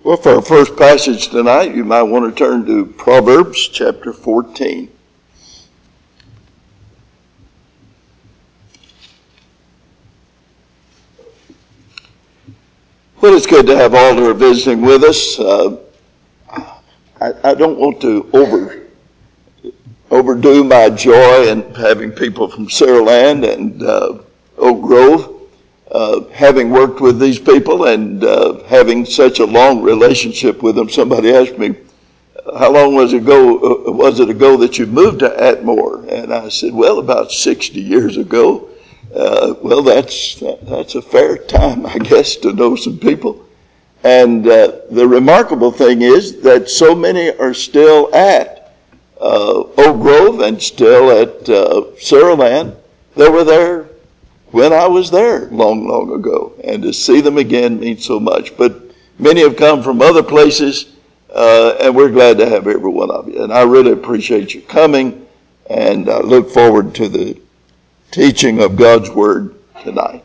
Well, for our first passage tonight, you might want to turn to Proverbs chapter 14. Well, it's good to have all who are visiting with us. I don't want to overdo my joy in having people from Saraland and Oak Grove. Having worked with these people and having such a long relationship with them, somebody asked me, how long was it ago that you moved to Atmore? And I said, well, about 60 years ago. Well, that's a fair time, I guess, to know some people. And the remarkable thing is that so many are still at Oak Grove and still at Saraland. They were there when I was there long, long ago. And to see them again means so much. But many have come from other places, and we're glad to have every one of you. And I really appreciate you coming, and I look forward to the teaching of God's Word tonight.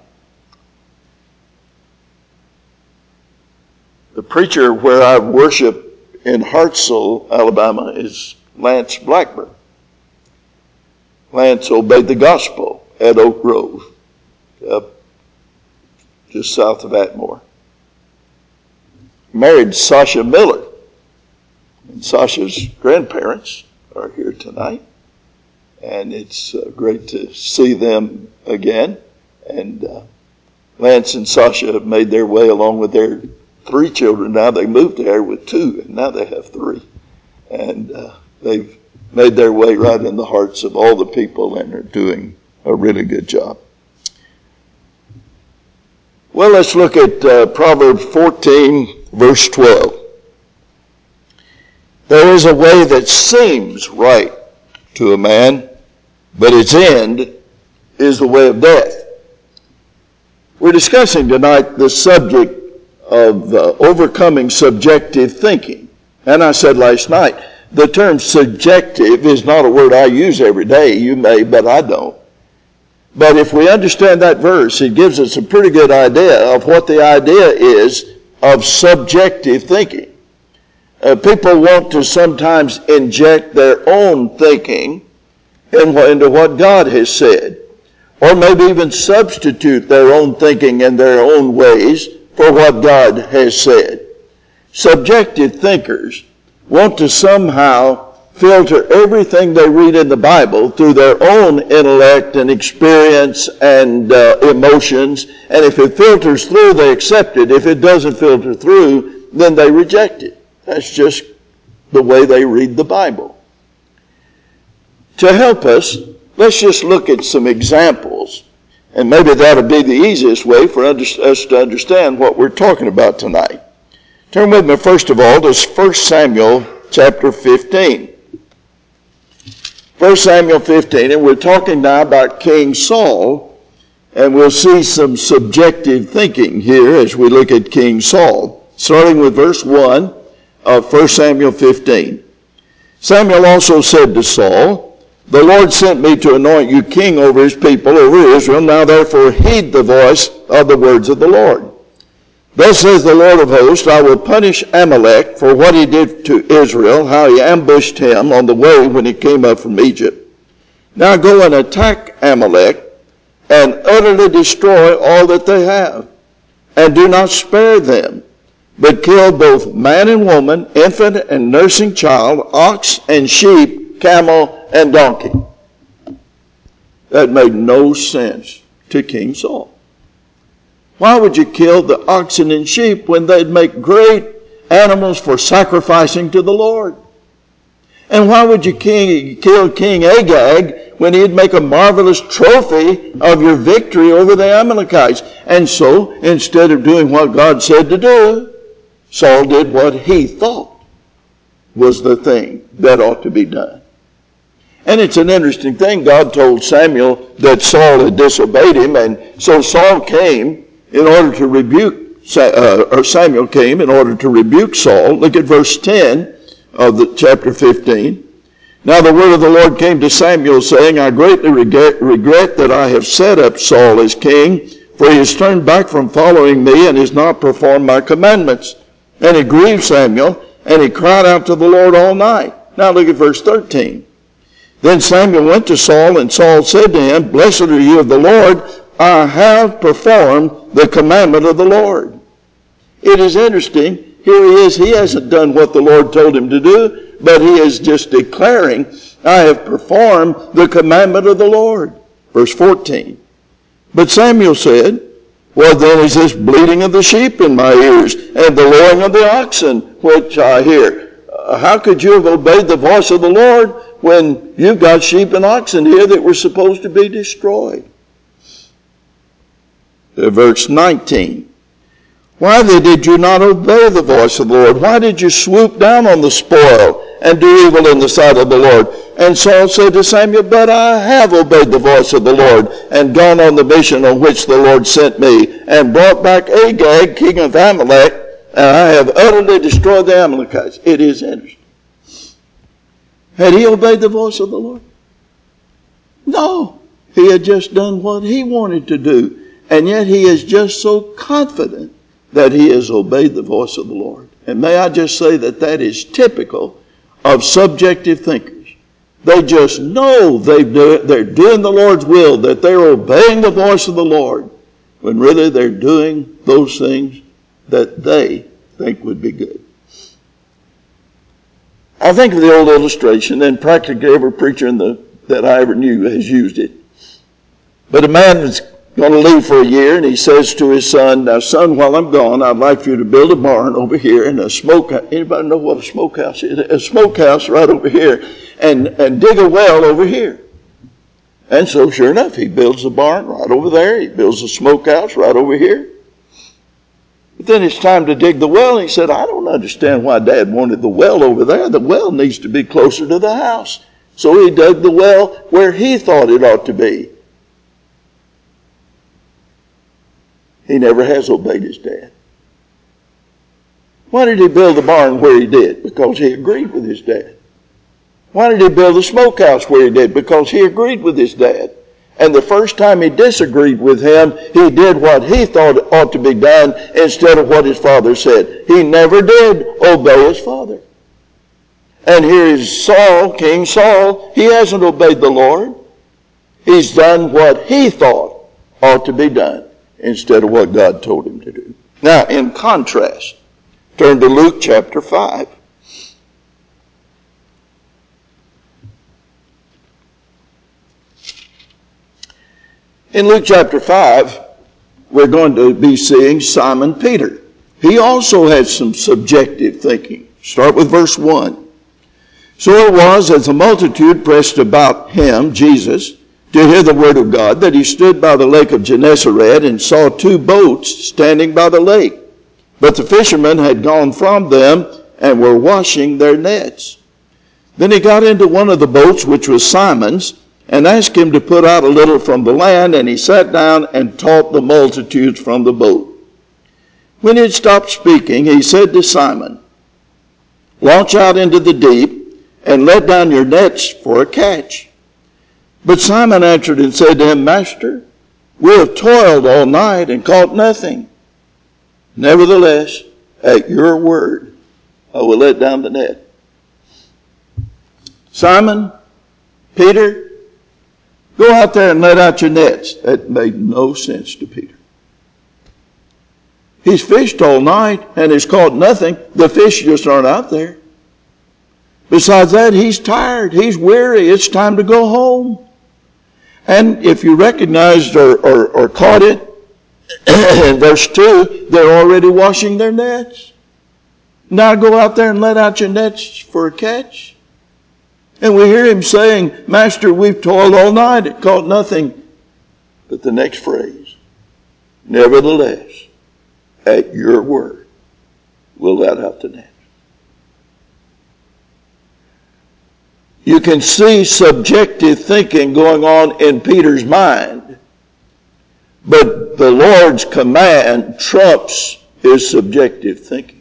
The preacher where I worship in Hartselle, Alabama, is Lance Blackburn. Lance obeyed the gospel at Oak Grove, just south of Atmore. Married Sasha Miller, and Sasha's grandparents are here tonight, and it's great to see them again. And Lance and Sasha have made their way along with their 3 children. Now they moved there with 2, and now they have 3, and they've made their way right in the hearts of all the people and are doing a really good job. Well, let's look at Proverbs 14, verse 12. There is a way that seems right to a man, but its end is the way of death. We're discussing tonight the subject of overcoming subjective thinking. And I said last night, the term subjective is not a word I use every day. You may, but I don't. But if we understand that verse, it gives us a pretty good idea of what the idea is of subjective thinking. People want to sometimes inject their own thinking into what God has said, or maybe even substitute their own thinking and their own ways for what God has said. Subjective thinkers want to somehow filter everything they read in the Bible through their own intellect and experience and emotions. And if it filters through, they accept it. If it doesn't filter through, then they reject it. That's just the way they read the Bible. To help us, let's just look at some examples. And maybe that would be the easiest way for us to understand what we're talking about tonight. Turn with me, first of all, to 1 Samuel chapter 15. 1 Samuel 15, and we're talking now about King Saul, and we'll see some subjective thinking here as we look at King Saul. Starting with verse 1 of 1 Samuel 15. Samuel also said to Saul, the Lord sent me to anoint you king over his people, over Israel. Now therefore heed the voice of the words of the Lord. Thus says the Lord of hosts, I will punish Amalek for what he did to Israel, how he ambushed him on the way when he came up from Egypt. Now go and attack Amalek and utterly destroy all that they have, and do not spare them, but kill both man and woman, infant and nursing child, ox and sheep, camel and donkey. That made no sense to King Saul. Why would you kill the oxen and sheep when they'd make great animals for sacrificing to the Lord? And why would you kill King Agag when he'd make a marvelous trophy of your victory over the Amalekites? And so, instead of doing what God said to do, Saul did what he thought was the thing that ought to be done. And it's an interesting thing. God told Samuel that Saul had disobeyed him, and so Saul came in order to rebuke, or Samuel came in order to rebuke Saul. Look at verse 10 of the chapter 15. Now the word of the Lord came to Samuel, saying, I greatly regret that I have set up Saul as king, for he has turned back from following me and has not performed my commandments. And it grieved Samuel, and he cried out to the Lord all night. Now look at verse 13. Then Samuel went to Saul, and Saul said to him, Blessed are you of the Lord, I have performed the commandment of the Lord. It is interesting. Here he is. He hasn't done what the Lord told him to do, but he is just declaring, I have performed the commandment of the Lord. Verse 14. But Samuel said, Well, then is this bleating of the sheep in my ears, and the lowing of the oxen which I hear? How could you have obeyed the voice of the Lord when you've got sheep and oxen here that were supposed to be destroyed? Verse 19. Why then did you not obey the voice of the Lord? Why did you swoop down on the spoil and do evil in the sight of the Lord? And Saul said to Samuel, But I have obeyed the voice of the Lord and gone on the mission on which the Lord sent me and brought back Agag, king of Amalek, and I have utterly destroyed the Amalekites. It is interesting. Had he obeyed the voice of the Lord? No. He had just done what he wanted to do. And yet he is just so confident that he has obeyed the voice of the Lord. And may I just say that that is typical of subjective thinkers. They just know they're doing the Lord's will, that they're obeying the voice of the Lord, when really they're doing those things that they think would be good. I think of the old illustration, and practically every preacher that I ever knew has used it. But a man is going to leave for a year, and he says to his son, Now, son, while I'm gone, I'd like for you to build a barn over here and a smokehouse. Anybody know what a smokehouse is? A smokehouse right over here, and dig a well over here. And so, sure enough, he builds a barn right over there. He builds a smokehouse right over here. But then it's time to dig the well, and he said, I don't understand why Dad wanted the well over there. The well needs to be closer to the house. So he dug the well where he thought it ought to be. He never has obeyed his dad. Why did he build the barn where he did? Because he agreed with his dad. Why did he build the smokehouse where he did? Because he agreed with his dad. And the first time he disagreed with him, he did what he thought ought to be done instead of what his father said. He never did obey his father. And here is Saul, King Saul. He hasn't obeyed the Lord. He's done what he thought ought to be done instead of what God told him to do. Now, in contrast, turn to Luke chapter 5. In Luke chapter 5, we're going to be seeing Simon Peter. He also had some subjective thinking. Start with verse 1. So it was, as the multitude pressed about him, Jesus, to hear the word of God, that he stood by the lake of Gennesaret and saw two boats standing by the lake. But the fishermen had gone from them and were washing their nets. Then he got into one of the boats, which was Simon's, and asked him to put out a little from the land, and he sat down and taught the multitudes from the boat. When he had stopped speaking, he said to Simon, Launch out into the deep and let down your nets for a catch. But Simon answered and said to him, Master, we have toiled all night and caught nothing. Nevertheless, at your word, I will let down the net. Simon, Peter, go out there and let out your nets. That made no sense to Peter. He's fished all night and has caught nothing. The fish just aren't out there. Besides that, he's tired. He's weary. It's time to go home. And if you recognized or caught it, in verse 2, they're already washing their nets. Now go out there and let out your nets for a catch. And we hear him saying, Master, we've toiled all night and caught nothing. But the next phrase, nevertheless, at your word, we'll let out the net. You can see subjective thinking going on in Peter's mind. But the Lord's command trumps his subjective thinking.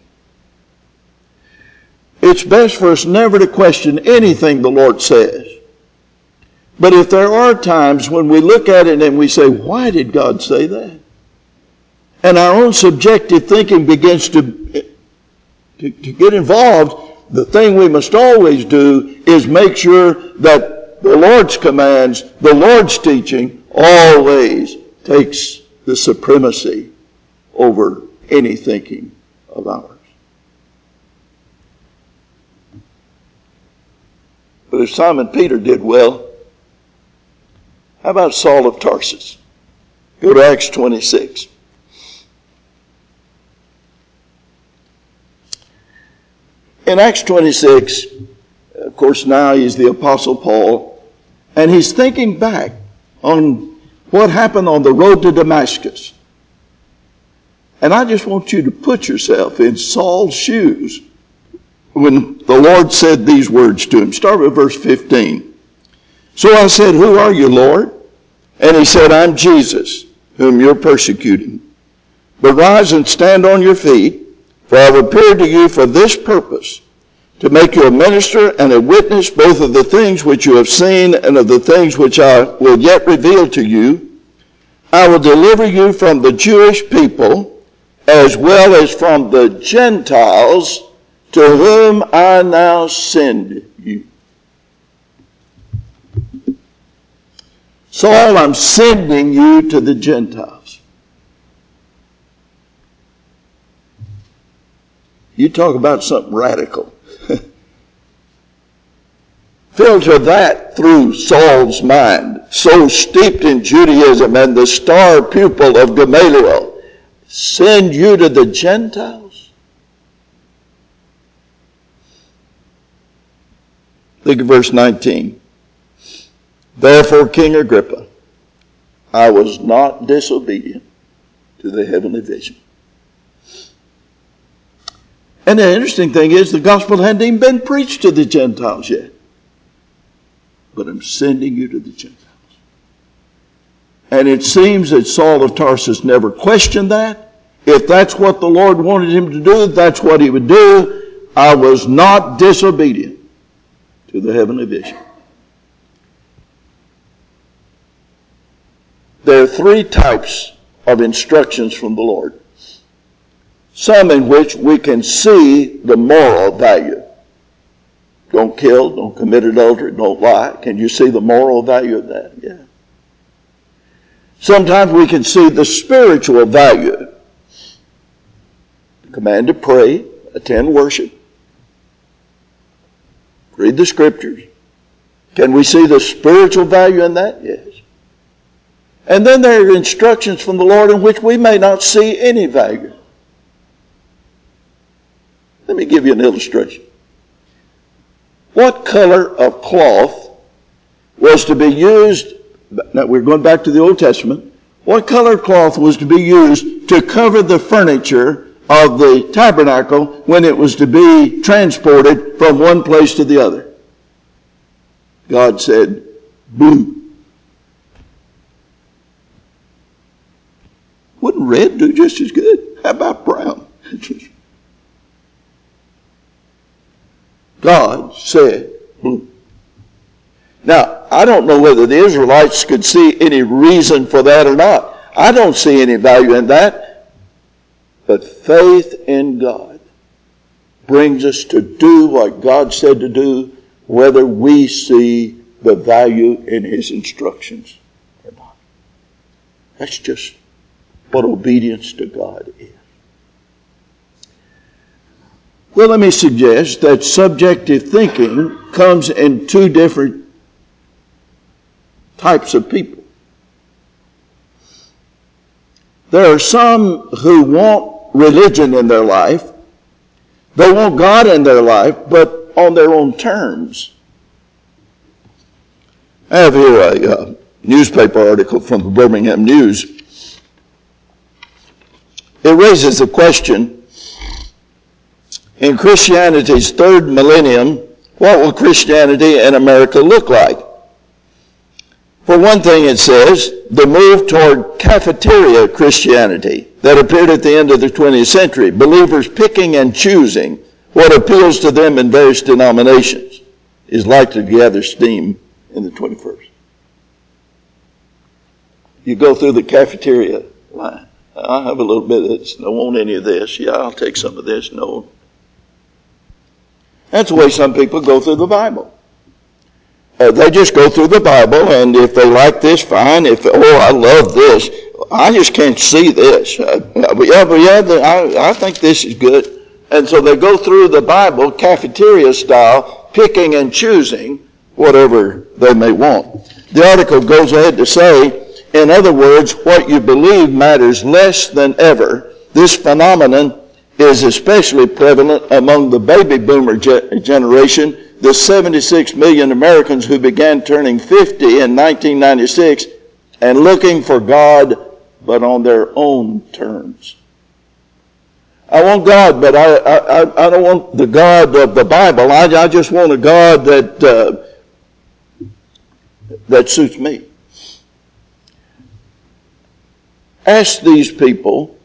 It's best for us never to question anything the Lord says. But if there are times when we look at it and we say, why did God say that? And our own subjective thinking begins to to get involved, the thing we must always do is make sure that the Lord's commands, the Lord's teaching, always takes the supremacy over any thinking of ours. But if Simon Peter did well, how about Saul of Tarsus? Go to Acts 26. In Acts 26, of course, now he's the Apostle Paul, and he's thinking back on what happened on the road to Damascus. And I just want you to put yourself in Saul's shoes when the Lord said these words to him. Start with verse 15. So I said, "Who are you, Lord?" And he said, "I'm Jesus, whom you're persecuting. But rise and stand on your feet, for I have appeared to you for this purpose, to make you a minister and a witness both of the things which you have seen and of the things which I will yet reveal to you. I will deliver you from the Jewish people as well as from the Gentiles to whom I now send you." Saul, I'm sending you to the Gentiles. You talk about something radical. Filter that through Saul's mind, so steeped in Judaism and the star pupil of Gamaliel. Send you to the Gentiles? Look at verse 19. Therefore, King Agrippa, I was not disobedient to the heavenly vision. And the interesting thing is the gospel hadn't even been preached to the Gentiles yet. But I'm sending you to the Gentiles. And it seems that Saul of Tarsus never questioned that. If that's what the Lord wanted him to do, that's what he would do. I was not disobedient to the heavenly vision. There are three types of instructions from the Lord. Some in which we can see the moral value. Don't kill, don't commit adultery, don't lie. Can you see the moral value of that? Yeah. Sometimes we can see the spiritual value. The command to pray, attend worship, read the scriptures. Can we see the spiritual value in that? Yes. And then there are instructions from the Lord in which we may not see any value. Let me give you an illustration. What color of cloth was to be used, now we're going back to the Old Testament, what color of cloth was to be used to cover the furniture of the tabernacle when it was to be transported from one place to the other? God said, blue. Wouldn't red do just as good? How about brown? God said blue. Now, I don't know whether the Israelites could see any reason for that or not. I don't see any value in that. But faith in God brings us to do what God said to do, whether we see the value in his instructions or not. That's just what obedience to God is. Well, let me suggest that subjective thinking comes in two different types of people. There are some who want religion in their life. They want God in their life, but on their own terms. I have here a newspaper article from the Birmingham News. It raises the question, in Christianity's third millennium, what will Christianity in America look like? For one thing, it says, the move toward cafeteria Christianity that appeared at the end of the 20th century, believers picking and choosing what appeals to them in various denominations, is likely to gather steam in the 21st. You go through the cafeteria line. I'll have a little bit of this. Don't want any of this. Yeah, I'll take some of this. No. That's the way some people go through the Bible. They just go through the Bible, and if they like this, fine. If, I love this. I just can't see this. I think this is good. And so they go through the Bible, cafeteria style, picking and choosing whatever they may want. The article goes ahead to say, in other words, what you believe matters less than ever. This phenomenon is especially prevalent among the baby boomer generation, the 76 million Americans who began turning 50 in 1996 and looking for God, but on their own terms. I want God, but I don't want the God of the Bible. I just want a God that suits me. Ask these people,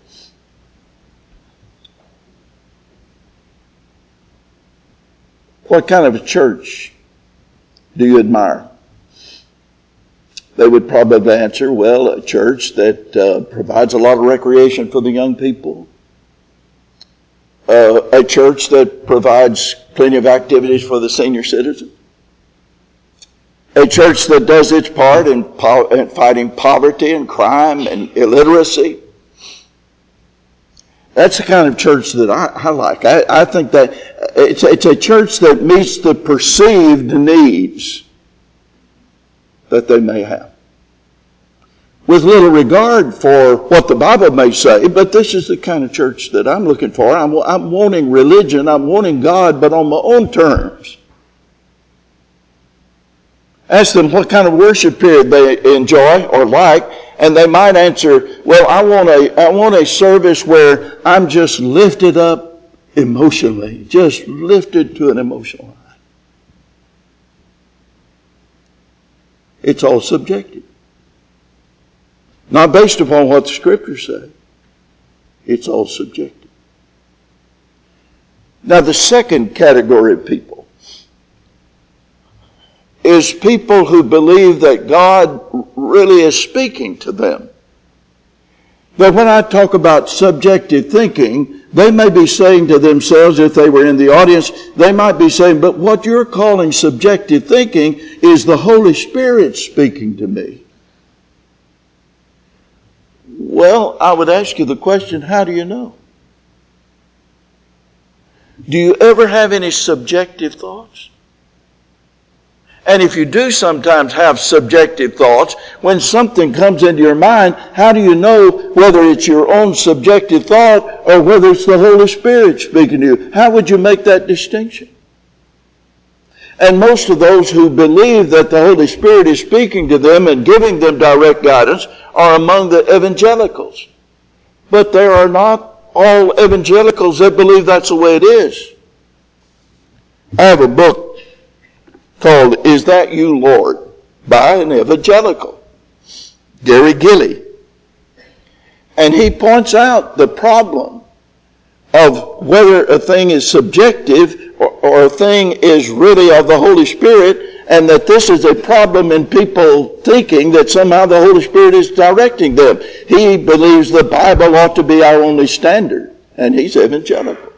what kind of a church do you admire? They would probably answer, well, a church that provides a lot of recreation for the young people. A church that provides plenty of activities for the senior citizen. A church that does its part in fighting poverty and crime and illiteracy. That's the kind of church that I like. I think that it's a church that meets the perceived needs that they may have, with little regard for what the Bible may say, but this is the kind of church that I'm looking for. I'm wanting religion, I'm wanting God, but on my own terms. Ask them what kind of worship period they enjoy or like, and they might answer, well, I want a service where I'm just lifted up emotionally, just lifted to an emotional high. It's all subjective. Not based upon what the Scriptures say. It's all subjective. Now, the second category of people is people who believe that God really is speaking to them. But when I talk about subjective thinking, they may be saying to themselves, if they were in the audience, they might be saying, but what you're calling subjective thinking is the Holy Spirit speaking to me. Well, I would ask you the question, how do you know? Do you ever have any subjective thoughts? And if you do sometimes have subjective thoughts, when something comes into your mind, how do you know whether it's your own subjective thought or whether it's the Holy Spirit speaking to you? How would you make that distinction? And most of those who believe that the Holy Spirit is speaking to them and giving them direct guidance are among the evangelicals. But there are not all evangelicals that believe that's the way it is. I have a book called Is That You, Lord? By an evangelical, Gary Gilley. And he points out the problem of whether a thing is subjective or a thing is really of the Holy Spirit, and that this is a problem in people thinking that somehow the Holy Spirit is directing them. He believes the Bible ought to be our only standard, and he's evangelical.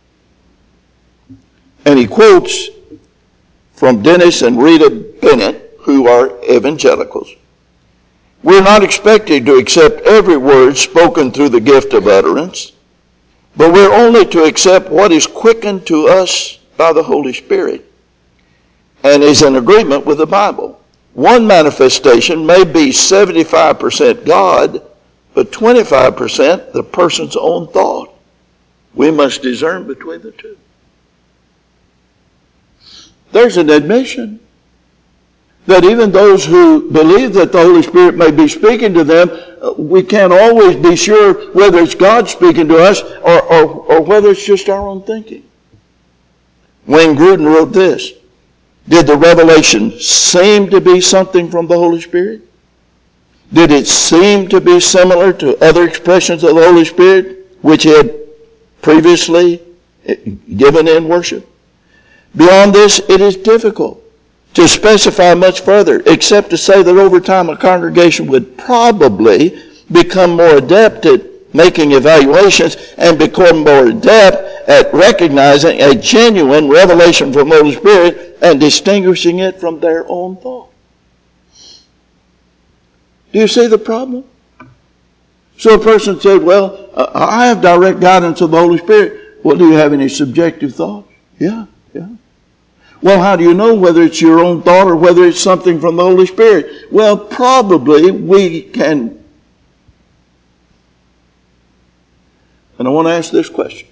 And he quotes from Dennis and Rita Bennett, who are evangelicals. We're not expected to accept every word spoken through the gift of utterance, but we're only to accept what is quickened to us by the Holy Spirit and is in agreement with the Bible. One manifestation may be 75% God, but 25% the person's own thought. We must discern between the two. There's an admission that even those who believe that the Holy Spirit may be speaking to them, we can't always be sure whether it's God speaking to us or whether it's just our own thinking. Wayne Grudem wrote this: did the revelation seem to be something from the Holy Spirit? Did it seem to be similar to other expressions of the Holy Spirit which he had previously given in worship? Beyond this, it is difficult to specify much further, except to say that over time a congregation would probably become more adept at making evaluations and become more adept at recognizing a genuine revelation from the Holy Spirit and distinguishing it from their own thought. Do you see the problem? So a person said, well, I have direct guidance of the Holy Spirit. Well, do you have any subjective thoughts? Yeah. Well, how do you know whether it's your own thought or whether it's something from the Holy Spirit? Well, probably we can. And I want to ask this question.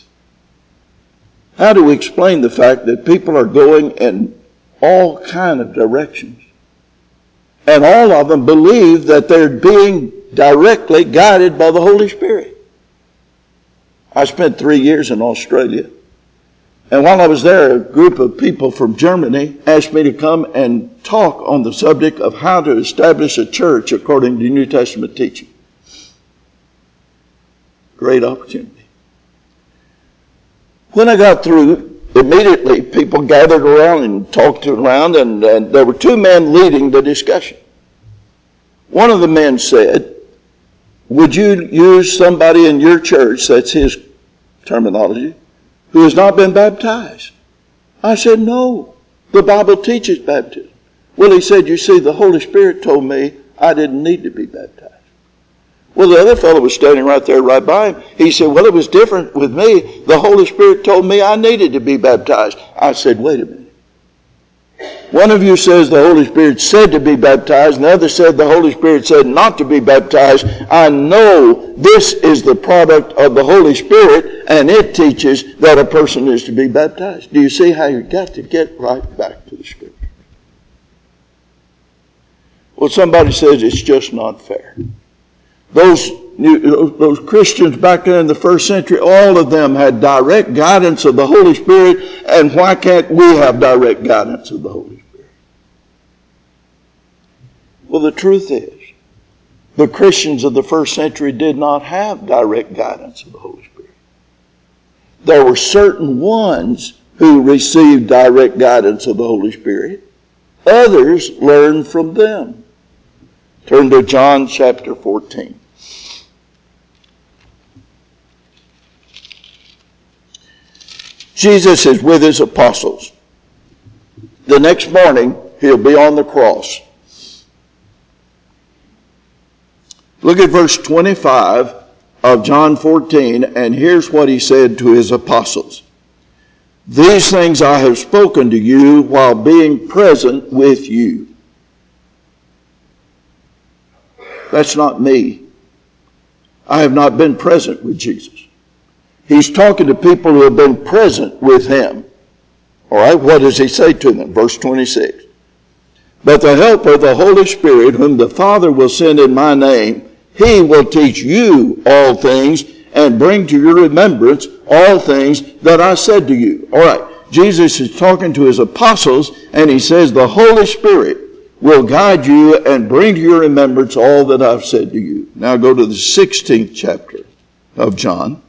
How do we explain the fact that people are going in all kind of directions? And all of them believe that they're being directly guided by the Holy Spirit. I spent 3 years in Australia. And while I was there, a group of people from Germany asked me to come and talk on the subject of how to establish a church according to New Testament teaching. Great opportunity. When I got through, immediately people gathered around and talked around, and there were 2 men leading the discussion. One of the men said, would you use somebody in your church, that's his terminology, who has not been baptized? I said, no. The Bible teaches baptism. Well, he said, you see, the Holy Spirit told me I didn't need to be baptized. Well, the other fellow was standing right there, right by him. He said, well, it was different with me. The Holy Spirit told me I needed to be baptized. I said, wait a minute. One of you says the Holy Spirit said to be baptized, and the other said the Holy Spirit said not to be baptized. I know this is the product of the Holy Spirit, and it teaches that a person is to be baptized. Do you see how you've got to get right back to the Scripture? Well, somebody says it's just not fair. Those Christians back there in the first century, all of them had direct guidance of the Holy Spirit, and why can't we have direct guidance of the Holy Spirit? Well, the truth is, the Christians of the first century did not have direct guidance of the Holy Spirit. There were certain ones who received direct guidance of the Holy Spirit. Others learned from them. Turn to John chapter 14. Jesus is with his apostles. The next morning, he'll be on the cross. Look at verse 25 of John 14, and here's what he said to his apostles. These things I have spoken to you while being present with you. That's not me. I have not been present with Jesus. He's talking to people who have been present with him. All right, what does he say to them? Verse 26. But the Helper, the Holy Spirit, whom the Father will send in my name, he will teach you all things and bring to your remembrance all things that I said to you. All right, Jesus is talking to his apostles, and he says the Holy Spirit will guide you and bring to your remembrance all that I've said to you. Now go to the 16th chapter of John.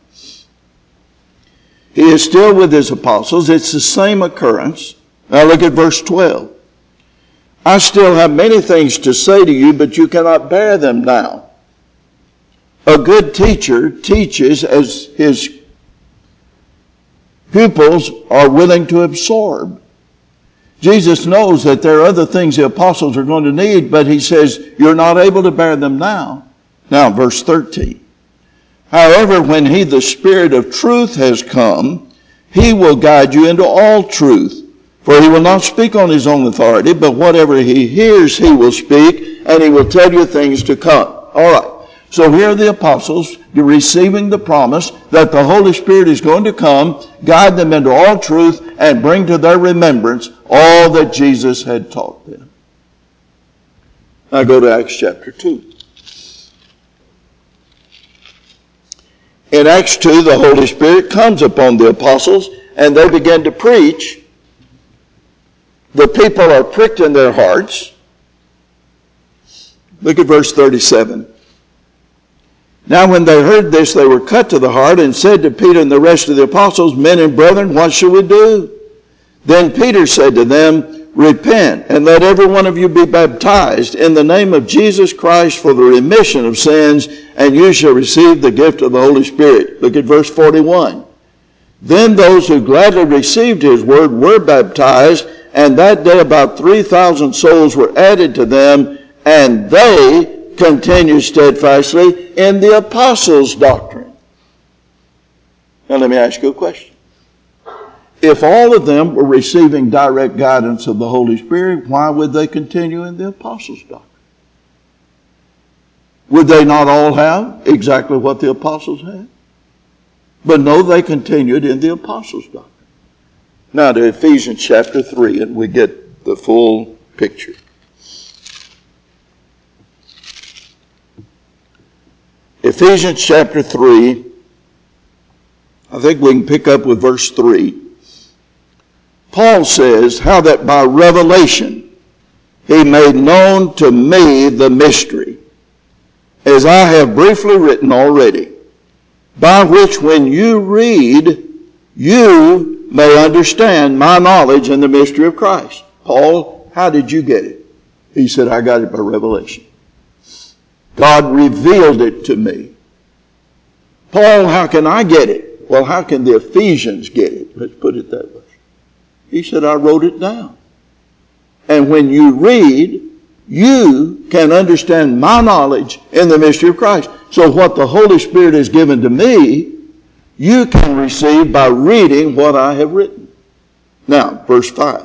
He is still with his apostles. It's the same occurrence. Now look at verse 12. I still have many things to say to you, but you cannot bear them now. A good teacher teaches as his pupils are willing to absorb. Jesus knows that there are other things the apostles are going to need, but he says, you're not able to bear them now. Now, verse 13. However, when he, the Spirit of truth, has come, he will guide you into all truth. For he will not speak on his own authority, but whatever he hears, he will speak, and he will tell you things to come. All right. So here are the apostles receiving the promise that the Holy Spirit is going to come, guide them into all truth, and bring to their remembrance all that Jesus had taught them. Now go to Acts chapter 2. In Acts 2, the Holy Spirit comes upon the apostles, and they begin to preach. The people are pricked in their hearts. Look at verse 37. Now when they heard this, they were cut to the heart and said to Peter and the rest of the apostles, Men and brethren, what shall we do? Then Peter said to them, Repent, and let every one of you be baptized in the name of Jesus Christ for the remission of sins, and you shall receive the gift of the Holy Spirit. Look at verse 41. Then those who gladly received his word were baptized, and that day about 3,000 souls were added to them, and they continued steadfastly in the apostles' doctrine. Now let me ask you a question. If all of them were receiving direct guidance of the Holy Spirit, why would they continue in the apostles' doctrine? Would they not all have exactly what the apostles had? But no, they continued in the apostles' doctrine. Now to Ephesians chapter 3, and we get the full picture. Ephesians chapter 3, I think we can pick up with verse 3. Paul says, how that by revelation he made known to me the mystery, as I have briefly written already, by which when you read, you may understand my knowledge in the mystery of Christ. Paul, how did you get it? He said, I got it by revelation. God revealed it to me. Paul, how can I get it? Well, how can the Ephesians get it? Let's put it that way. He said, I wrote it down. And when you read, you can understand my knowledge in the mystery of Christ. So what the Holy Spirit has given to me, you can receive by reading what I have written. Now, verse 5.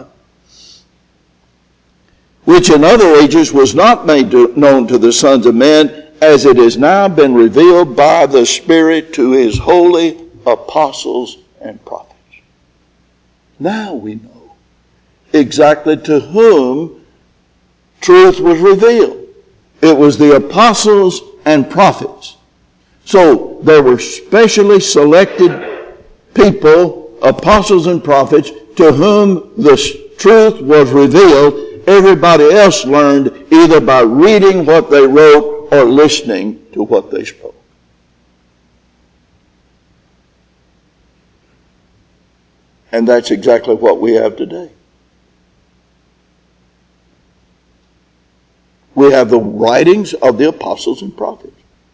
Which in other ages was not made known to the sons of men, as it has now been revealed by the Spirit to his holy apostles and prophets. Now we know exactly to whom truth was revealed. It was the apostles and prophets. So there were specially selected people, apostles and prophets, to whom the truth was revealed. Everybody else learned either by reading what they wrote or listening to what they spoke. And that's exactly what we have today. We have the writings of the apostles and prophets.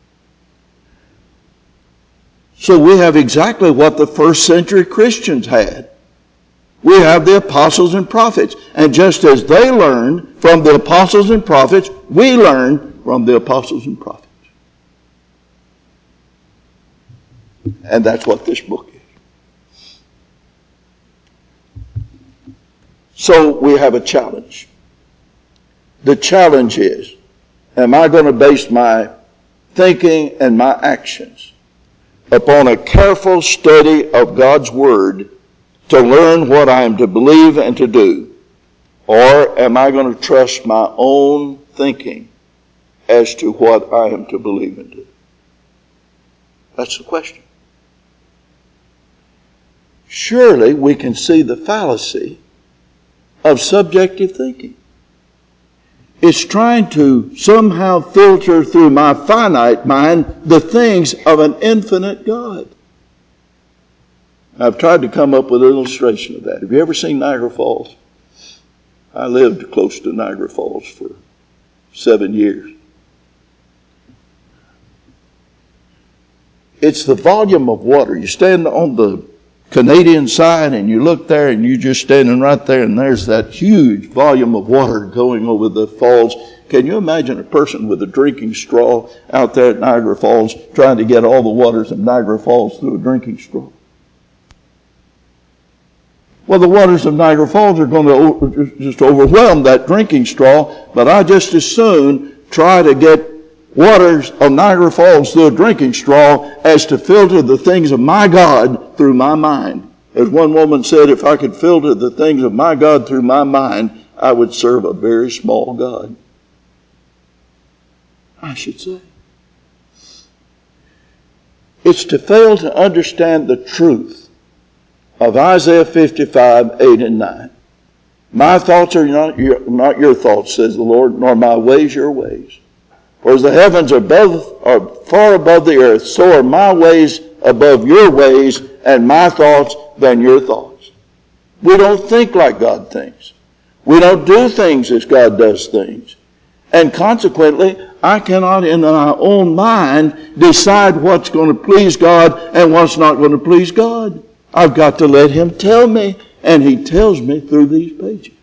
So we have exactly what the first century Christians had. We have the apostles and prophets. And just as they learned from the apostles and prophets, we learn from the apostles and prophets. And that's what this book is. So we have a challenge. The challenge is, am I going to base my thinking and my actions upon a careful study of God's Word to learn what I am to believe and to do? Or am I going to trust my own thinking as to what I am to believe and do? That's the question. Surely we can see the fallacy of subjective thinking. It's trying to somehow filter through my finite mind the things of an infinite God. I've tried to come up with an illustration of that. Have you ever seen Niagara Falls? I lived close to Niagara Falls for 7 years. It's the volume of water. You stand on the Canadian side and you look there and you're just standing right there and there's that huge volume of water going over the falls. Can you imagine a person with a drinking straw out there at Niagara Falls trying to get all the waters of Niagara Falls through a drinking straw? Well, the waters of Niagara Falls are going to just overwhelm that drinking straw, but I just as soon try to get waters of Niagara Falls through a drinking straw as to filter the things of my God through my mind. As one woman said, if I could filter the things of my God through my mind, I would serve a very small God. I should say. It's to fail to understand the truth of Isaiah 55, 8 and 9. My thoughts are not your thoughts, says the Lord, nor my ways your ways. For as the heavens are far above the earth, so are my ways above your ways, and my thoughts than your thoughts. We don't think like God thinks. We don't do things as God does things. And consequently, I cannot in my own mind decide what's going to please God and what's not going to please God. I've got to let Him tell me, and He tells me through these pages.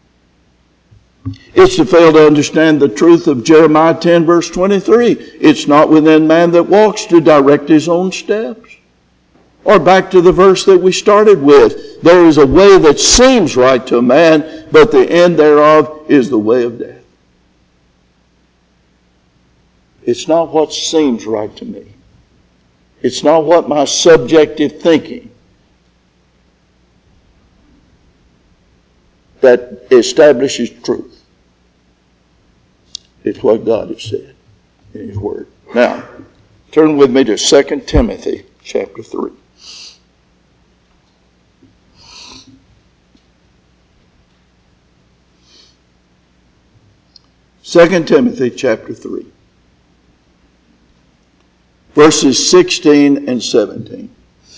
It's to fail to understand the truth of Jeremiah 10 verse 23. It's not within man that walks to direct his own steps. Or back to the verse that we started with. There is a way that seems right to a man, but the end thereof is the way of death. It's not what seems right to me. It's not what my subjective thinking that establishes truth. It's what God has said in His Word. Now, turn with me to 2 Timothy chapter 3. 2 Timothy chapter 3. Verses 16 and 17.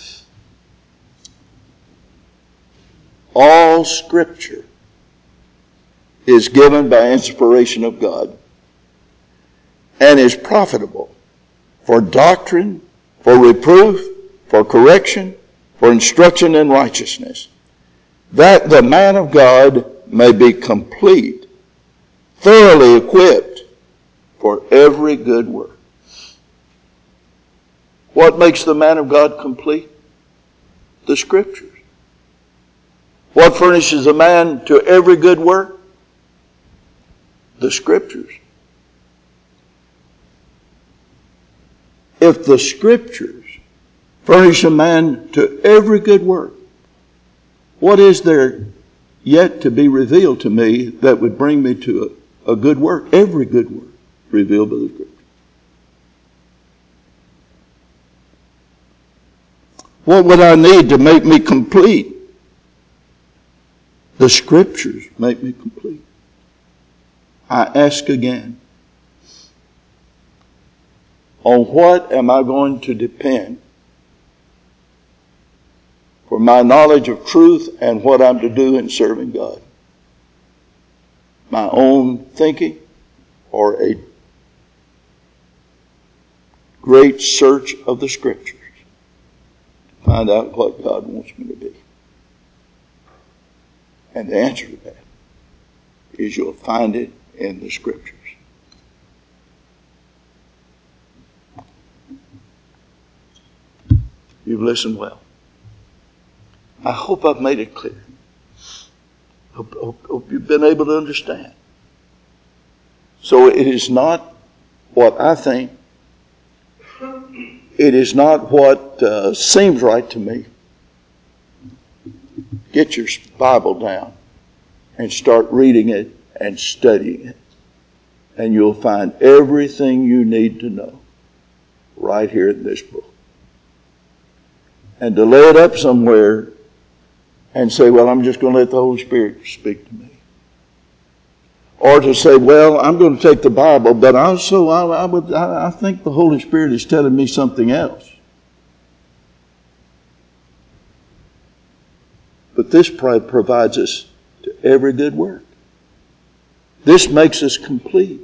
All Scripture is given by inspiration of God and is profitable for doctrine, for reproof, for correction, for instruction in righteousness, that the man of God may be complete, thoroughly equipped for every good work. What makes the man of God complete? The Scriptures. What furnishes a man to every good work? The Scriptures. If the Scriptures furnish a man to every good work, what is there yet to be revealed to me that would bring me to a good work? Every good work revealed by the Scripture. What would I need to make me complete? The Scriptures make me complete. I ask again, on what am I going to depend for my knowledge of truth and what I'm to do in serving God? My own thinking or a great search of the Scriptures to find out what God wants me to be? And the answer to that is you'll find it in the Scriptures. You've listened well. I hope I've made it clear. Hope you've been able to understand. So it is not what I think. It is not what seems right to me. Get your Bible down and start reading it and studying it. And you'll find everything you need to know right here in this book. And to lay it up somewhere and say, well, I'm just going to let the Holy Spirit speak to me. Or to say, well, I'm going to take the Bible, but also I think the Holy Spirit is telling me something else. But this provides us to every good work. This makes us complete.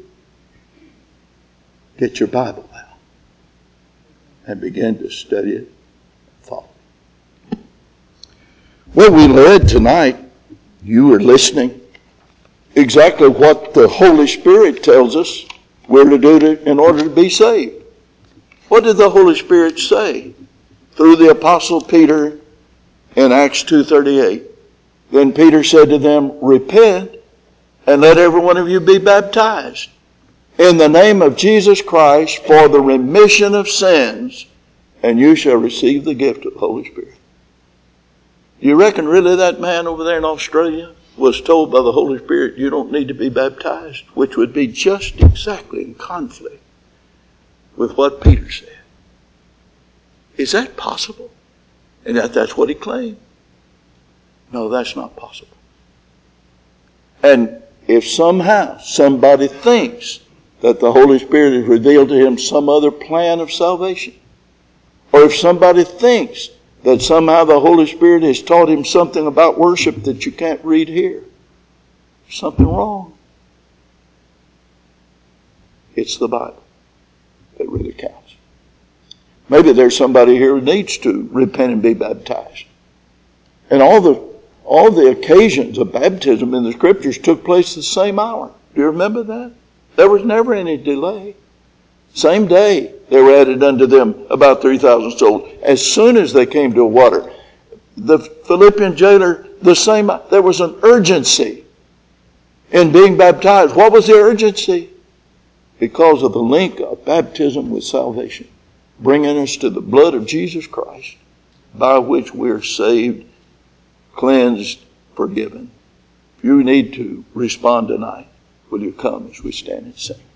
Get your Bible out and begin to study it and follow it. Well, we read tonight, you were listening, exactly what the Holy Spirit tells us we're to do in order to be saved. What did the Holy Spirit say through the Apostle Peter in Acts 2:38? Then Peter said to them, repent and let every one of you be baptized in the name of Jesus Christ for the remission of sins, and you shall receive the gift of the Holy Spirit. You reckon really that man over there in Australia was told by the Holy Spirit, you don't need to be baptized, which would be just exactly in conflict with what Peter said? Is that possible? And that's what he claimed. No, that's not possible. And if somehow somebody thinks that the Holy Spirit has revealed to him some other plan of salvation, or if somebody thinks that somehow the Holy Spirit has taught him something about worship that you can't read here, there's something wrong. It's the Bible that really counts. Maybe there's somebody here who needs to repent and be baptized. And all the occasions of baptism in the Scriptures took place the same hour. Do you remember that? There was never any delay. Same day there were added unto them about 3,000 souls. As soon as they came to the water, the Philippian jailer, there was an urgency in being baptized. What was the urgency? Because of the link of baptism with salvation, bringing us to the blood of Jesus Christ, by which we are saved, cleansed, forgiven. If you need to respond tonight, will you come as we stand and sing?